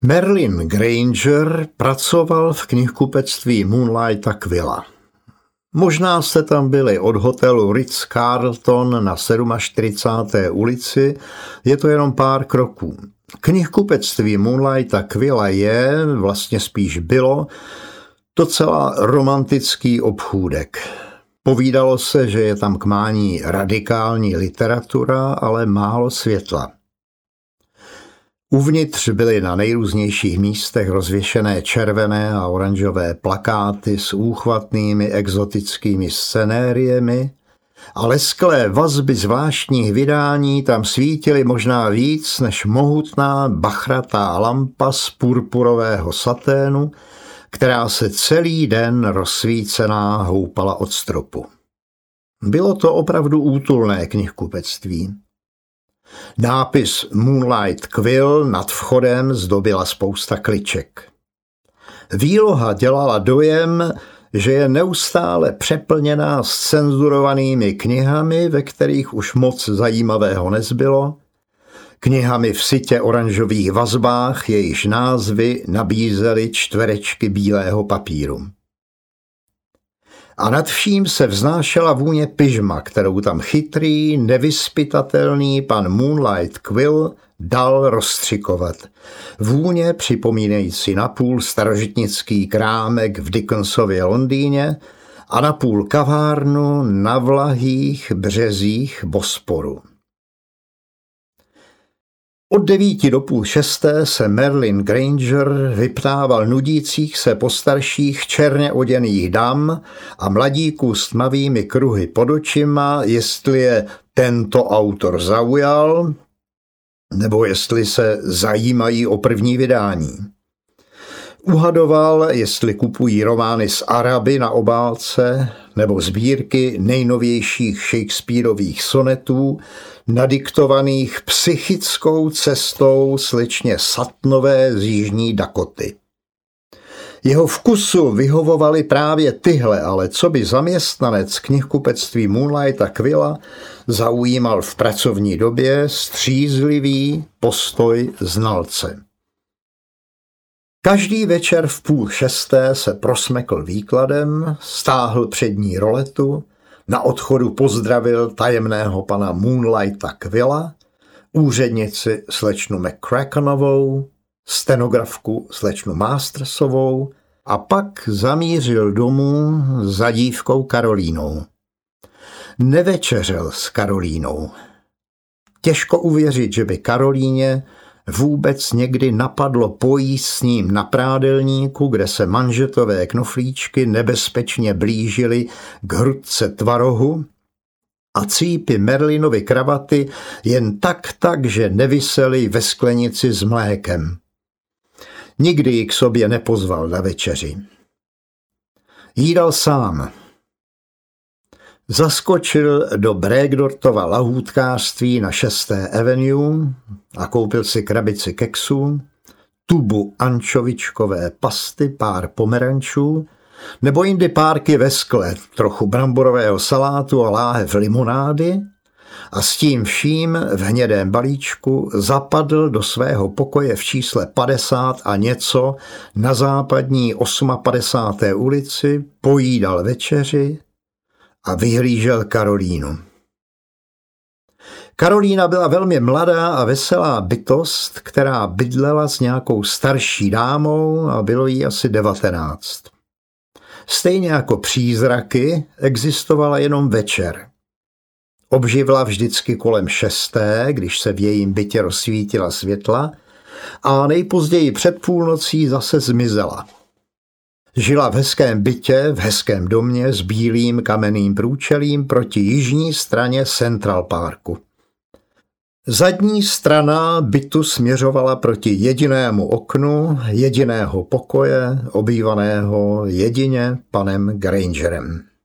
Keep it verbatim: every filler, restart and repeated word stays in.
Merlin Granger pracoval v knihkupectví Moonlighta Quilla. Možná jste tam byli od hotelu Ritz-Carlton na čtyřicáté sedmé ulici, je to jenom pár kroků. Knihkupectví Moonlighta Quilla je, vlastně spíš bylo, docela romantický obchůdek. Povídalo se, že je tam k mání radikální literatura, ale málo světla. Uvnitř byly na nejrůznějších místech rozvěšené červené a oranžové plakáty s úchvatnými exotickými scenériemi a lesklé vazby zvláštních vydání tam svítily možná víc než mohutná bachratá lampa z purpurového saténu, která se celý den rozsvícená houpala od stropu. Bylo to opravdu útulné knihkupectví. Nápis Moonlight Quill nad vchodem zdobila spousta kliček. Výloha dělala dojem, že je neustále přeplněná s cenzurovanými knihami, ve kterých už moc zajímavého nezbylo, knihami v sytě oranžových vazbách, jejichž názvy nabízely čtverečky bílého papíru. A nad vším se vznášela vůně pyžma, kterou tam chytrý, nevyzpytatelný pan Moonlight Quill dal rozstřikovat. Vůně připomínající napůl starožitnický krámek v Dickensově Londýně a napůl kavárnu na vlahých březích Bosporu. Od devíti do půl šesté se Merlin Granger vyptával nudících se postarších černě oděných dam a mladíků s tmavými kruhy pod očima, jestli je tento autor zaujal, nebo jestli se zajímají o první vydání. Uhadoval, jestli kupují romány z Araby na obálce nebo sbírky nejnovějších Shakespearových sonetů, nadiktovaných psychickou cestou slečně Suttonové z jižní Dakoty. Jeho vkusu vyhovovaly právě tyhle, ale co by zaměstnanec knihkupectví Moonlighta Quilla zaujímal v pracovní době střízlivý postoj znalce. Každý večer v půl šesté se prosmekl výkladem, stáhl přední roletu, na odchodu pozdravil tajemného pana Moonlighta Quilla, úřednici slečnu McCrackenovou, stenografku slečnu Mastersovou a pak zamířil domů za dívkou Karolínou. Nevečeřel s Karolínou. Těžko uvěřit, že by Karolíně vůbec někdy napadlo pojíst s ním na prádelníku, kde se manžetové knoflíčky nebezpečně blížily k hrudce tvarohu a cípy Merlinovy kravaty jen tak tak, že nevisely ve sklenici s mlékem. Nikdy ji k sobě nepozval na večeři. Jídal sám. Zaskočil do Bregdortova lahůdkářství na šesté Avenue a koupil si krabici keksů, tubu ančovičkové pasty, pár pomerančů, nebo jindy párky ve skle, trochu bramborového salátu a láhev limonády a s tím vším v hnědém balíčku zapadl do svého pokoje v čísle padesát a něco na západní padesáté osmé ulici, pojídal večeři a vyhlížel Karolínu. Karolína byla velmi mladá a veselá bytost, která bydlela s nějakou starší dámou a bylo jí asi devatenáct. Stejně jako přízraky existovala jenom večer. Obživla vždycky kolem šesté, když se v jejím bytě rozsvítila světla, a nejpozději před půlnocí zase zmizela. Žila v hezkém bytě, v hezkém domě s bílým kamenným průčelím proti jižní straně Central Parku. Zadní strana bytu směřovala proti jedinému oknu, jediného pokoje, obývaného jedině panem Grangerem.